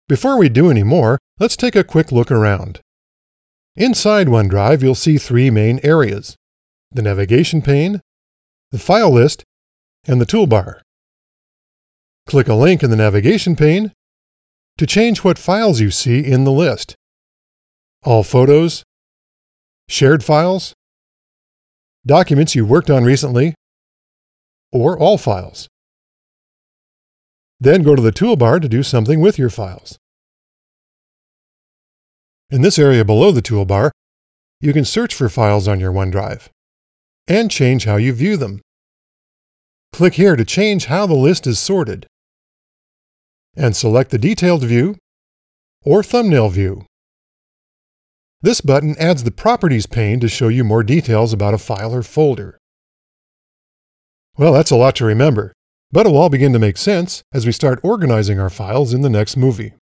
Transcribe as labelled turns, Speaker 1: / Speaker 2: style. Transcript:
Speaker 1: Before we do any more, let's take a quick look around. Inside OneDrive, you'll see three main areas: the navigation pane, the file list, and the toolbar. Click a link in the navigation pane to change what files you see in the list: all photos, shared files, documents you worked on recently, or all files. Then go to the toolbar to do something with your files. In this area below the toolbar, you can search for files on your OneDrive and change how you view them. Click here to change how the list is sorted, and select the Detailed View or Thumbnail View. This button adds the Properties pane to show you more details about a file or folder. Well, that's a lot to remember, but it'll all begin to make sense as we start organizing our files in the next movie.